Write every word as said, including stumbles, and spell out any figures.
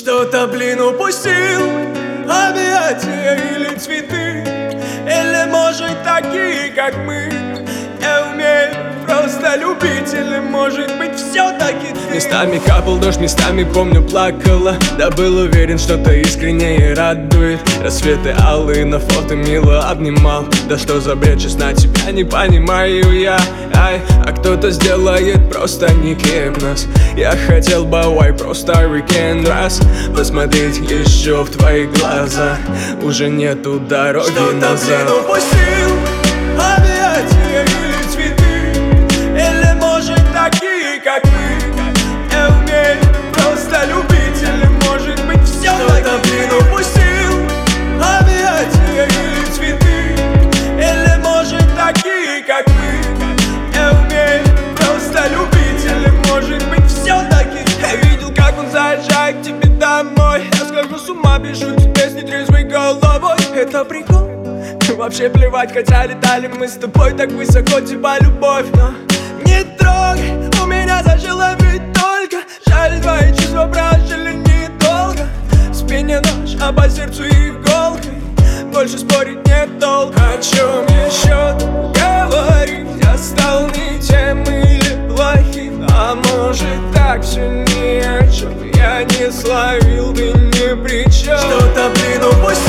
Что-то, блин, упустил, объятия или цветы, или, может, такие, как мы. Я умею просто любить, или, может быть, все-таки ты. Местами капал дождь, местами, помню, плакала. Да был уверен, что-то искреннее радует. Рассветы алые на фото мило обнимал. Да что за бред, честно, тебя не понимаю я. Ай, а кто-то сделает просто никем нас. Я хотел бы, ой, просто weekend раз посмотреть еще в твои глаза. Уже нету дороги Что-то, назад. блин, упустил, объятия или цветы, или, может, такие, как мы. Я умею просто любить, или, может быть, все-таки. Что-то, блин, упустил, объятия или цветы, или, может, такие, как мы. Я умею просто любить, или, может быть, все-таки. Я видел, как он заезжает к тебе домой. Я схожу с ума, пишу тебе с нетрезвой головой. Это прикол? Вообще плевать, хотя летали мы с тобой так высоко, типа любовь. Но не трогай, у меня зажило ведь только. Жаль, твои чувства прожили недолго. В спине нож, а по сердцу иголкой. Больше спорить нет толку. О чем еще говорить? Я стал не тем или плохим, а может так все ни о чем. Я не словил, ты ни при чем. Что-то, блин, упустил,